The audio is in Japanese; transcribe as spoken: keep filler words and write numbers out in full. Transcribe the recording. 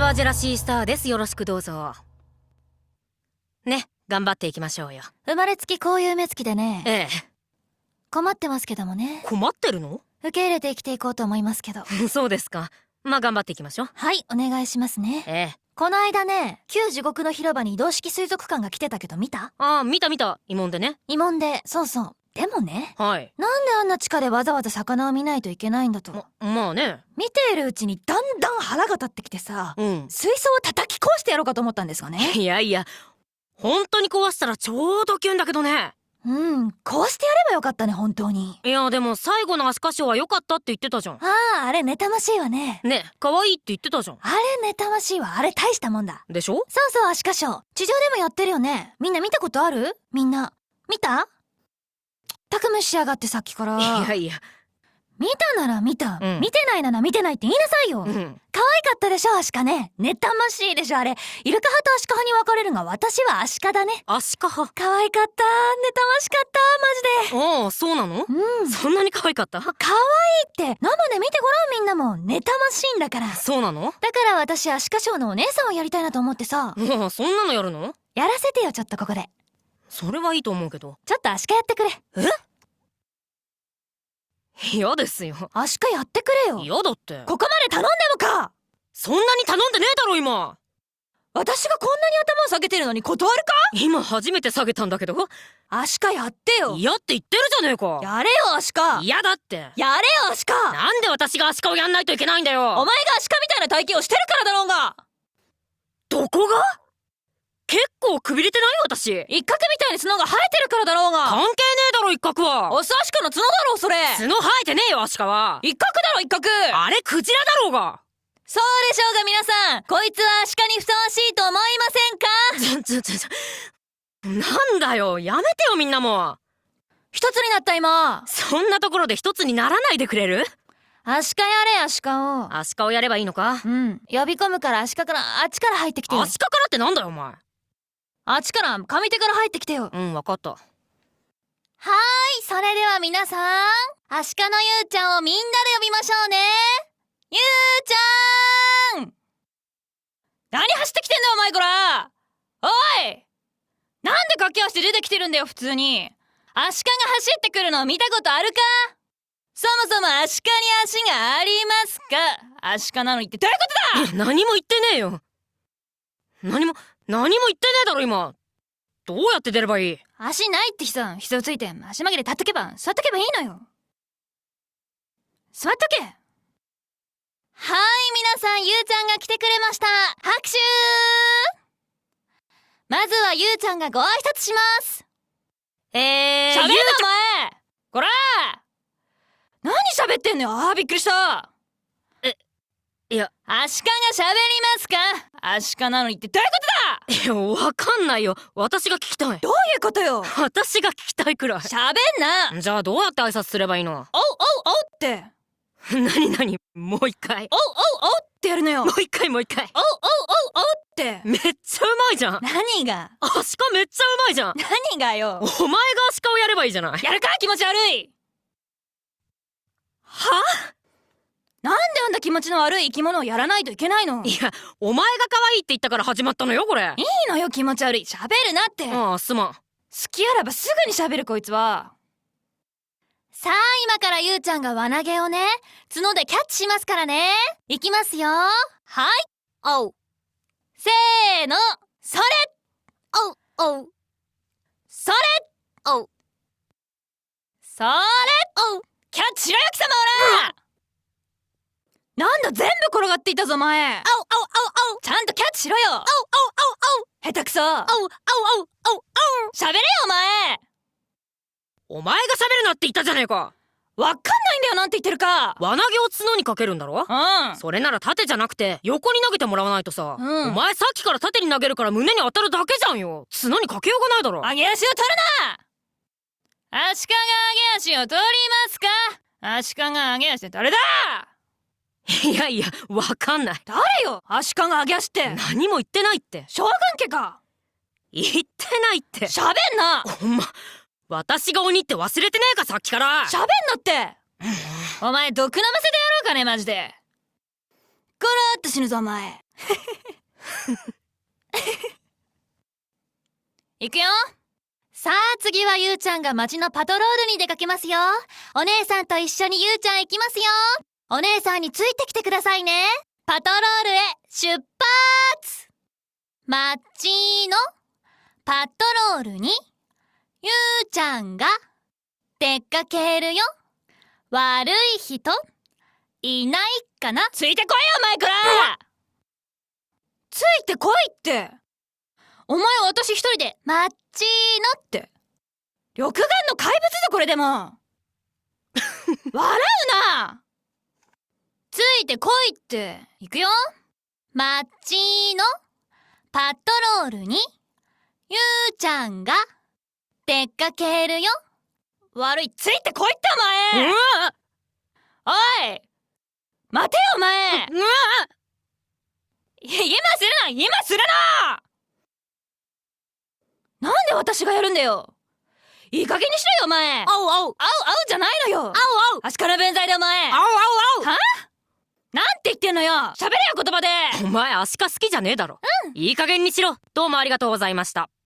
はジェラシースターです。よろしくどうぞ。ね、頑張っていきましょうよ。 生まれつきこういう目つきでね。 ええ。 困ってますけどもね。 困ってるの？ 受け入れて生きていこうと思いますけど。 そうですか。まあ頑張っていきましょう。 はい、お願いしますね。 ええ。 この間ね、旧地獄の広場に移動式水族館が来てたけど見た？ ああ、見た見た。慰問でね。 慰問で、そうそう。でもね、 はい。 なんであんな地下でわざわざ魚を見ないといけないんだと。 ま、まあね。 見ているうちにだんだん腹が立ってきてさ、 うん。 水槽を叩き壊してやろうかと思ったんですがね。 いやいや、本当に壊したらちょうどキュンだけどね。 うん、壊してやればよかったね、本当に。 いやでも最後のアシカショーは良かったって言ってたじゃん。 ああ、あれ妬ましいわね。 ね、可愛いって言ってたじゃん。 あれ妬ましいわ。あれ大したもんだ。 でしょ？ そうそう、アシカショー。地上でもやってるよね。みんな見たことある？みんな。見た？たく無視しやがってさっきから。 いやいや。 見たなら見た、 うん、 見てないなら見てないって言いなさいよ。 うん、 可愛かったでしょ、アシカね。妬ましいでしょ、あれ。イルカ派とアシカ派に分かれるが、私はアシカだね。 アシカ派。 可愛かった。妬ましかった、マジで。 ああ、そうなの？ うん。 そんなに可愛かった？ 可愛いって、生で見てごらんみんなも。妬ましいんだから。 そうなの？ だから私、アシカショーのお姉さんをやりたいなと思ってさ。 もうそんなのやるの？ やらせてよ、ちょっとここで。 それはいいと思うけど。 ちょっとアシカやってくれ。 え？嫌ですよ。 アシカやってくれよ。 嫌だって。 ここまで頼んでもか。 そんなに頼んでねえだろ今。 私がこんなに頭を下げてるのに断るか？ 今初めて下げたんだけど。 アシカやってよ。 嫌って言ってるじゃねえか。 やれよアシカ。 嫌だって。 やれよアシカ。 なんで私がアシカをやんないといけないんだよ。 お前がアシカみたいな体型をしてるからだろうが。 どこが？結構くびれてない私。 一角みたいに角が生えてるからだろうが。 関係ねえだろ一角は。 オスアシカの角だろうそれ。 角生えてねえよアシカは。 一角だろ一角。 あれクジラだろうが。 そうでしょうが皆さん。こいつはアシカにふさわしいと思いませんか？ ちょちょちょなんだよやめてよみんなも。 一つになった今。 そんなところで一つにならないでくれる？ アシカやれアシカを。 アシカをやればいいのか？ うん。呼び込むからアシカからあっちから入ってきてよ。 アシカからってなんだよお前。 あっちから上手から入ってきてよ。 うん、わかった。はーい、それでは皆さん、アシカのゆうちゃんをみんなで呼びましょうね。ゆうちゃん！何走ってきてんだお前こら！おい！なんで駆け足で出てきてるんだよ普通に。アシカが走ってくるの見たことあるか？そもそもアシカに足がありますか？アシカなのにってどういうことだ！ 何も言ってねえよ。何も何も言ってねえだろ今。どうやって出ればいい？ 足ないってさ、膝をついて足曲げで立っとけば座っとけばいいのよ。座っとけ。はーい皆さん、ゆうちゃんが来てくれました。拍手。まずはゆうちゃんがご挨拶します。 えー喋るなお前こらー。何喋ってんのよ。あーびっくりした。 えいやアシカが喋りますか？アシカなのにってどういうことだ！ いやわかんないよ。私が聞きたい。 どういうことよ。 私が聞きたいくらい。 喋んな。 じゃあどうやって挨拶すればいいの？ おうおうおうって何何もう一回。 おうおうおうってやるのよ。 もう一回もう一回。 おうおうおうおうって。 めっちゃうまいじゃん。 何が？ アシカめっちゃうまいじゃん。 何がよ。 お前がアシカをやればいいじゃない。 やるか気持ち悪い。 は？ なんであんな気持ちの悪い生き物をやらないといけないの？ いやお前が可愛いって言ったから始まったのよこれ。 いいのよ気持ち悪い。喋るなって。 ああすまん。 好きあらばすぐに喋るこいつは。さあ今からゆうちゃんが輪投げをね角でキャッチしますからね。いきますよ。はいおうせーのそれおうおうそれおうそれおうキャッチしろよ貴様おら、うん、なんだ全部転がっていたぞ前。おうおうおうおうちゃんとキャッチしろよ。おうおうおうおう下手くそ。おうおうおうおうおう喋れよお前。 お前が喋るなって言ったじゃねえか。 わかんないんだよなんて言ってるか。 輪投げを角にかけるんだろ。 うんそれなら縦じゃなくて横に投げてもらわないとさ、 うん、 お前さっきから縦に投げるから胸に当たるだけじゃんよ。角にかけようがないだろ。 上げ足を取るな。アシカが上げ足を取りますか？アシカが上げ足って誰だ？ いやいやわかんない。 誰よアシカが上げ足って。 何も言ってないって。 将軍家か。 言ってないって。 喋んな。 ほんま私が鬼って忘れてねえかさっきから。 喋んなってお前毒飲ませてやろうかねマジで。こらーって死ぬぞお前。 行くよ。さあ次はゆうちゃんが街のパトロールに出かけますよ。お姉さんと一緒にゆうちゃん行きますよ。お姉さんについてきてくださいね。パトロールへ出発。街のパトロールにゆうちゃんが出かけるよ。悪い人いないかな。 ついてこいよマイクラ。 ついてこいって。お前は私一人でマッチーノって緑眼の怪物だこれでも笑うな。ついてこいって行くよ。マッチーノパトロールにゆうちゃんが出かけるよ。悪いついてこいってお前。 うわおい待てよお前。 うわ今するな今するな。なんで私がやるんだよ。いい加減にしろよお前。 あおあおあうあうじゃないのよ。 あおあお足から弁罪でお前。 あおあおはなんて言ってんのよ。喋れよ言葉で。 お前アシカ好きじゃねえだろ。うん、いい加減にしろ。どうもありがとうございました。